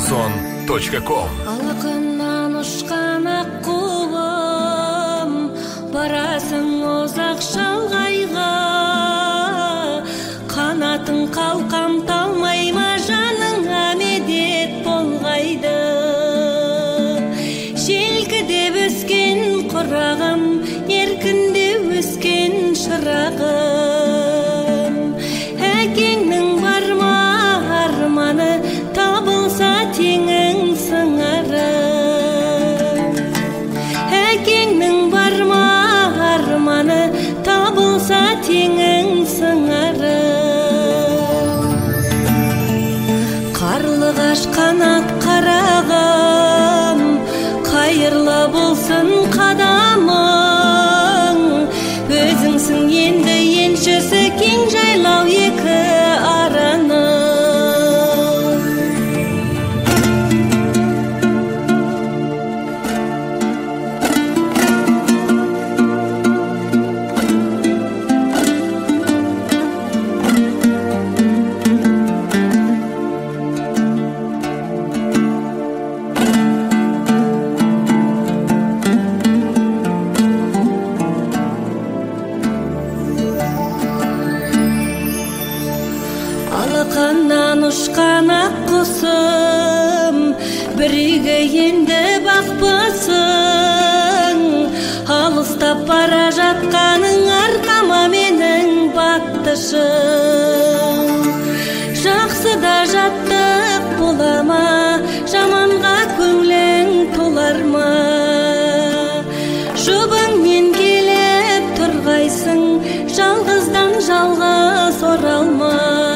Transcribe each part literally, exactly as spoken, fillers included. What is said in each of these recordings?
радиосон точка ком. Алқыннан ұшқан аққуым, барасың ұзақ шалғайға, қанатың қалқам талмай ма жаныңа медет болғайды. Желкідеп өскен құрағым, еркінде өскен шырағым. Әкеңнің бар ма арманы, табылса теңің сыңары. Әкеңнің бар ма арманы, табылса теңің сыңары. Қарлығаш қанат қарағым, қайырлы болсын қадамың. Өзіңсің енді еншісі кең жайлау екі араны. Алақаннан ұшқан ақ құсым, бірігі енді бақпысың. Алыстап бара жатқаның арқама менің баттышым. Жақсыда жаттық бола ма, жаманға көңілің толар ма? Жұбыңмен келіп тұрғайсың, жалғыздан жалғыз оралма.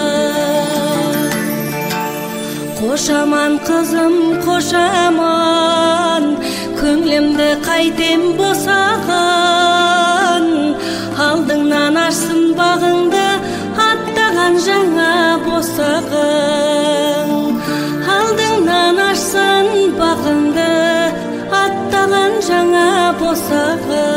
Қошаман қызым, қошаман, көңілімді қайтем босаған. Алдыңнан ашсын бағыңды, аттаған жаңа босағың. Алдыңнан ашсын бағыңды, аттаған жаңа босағың.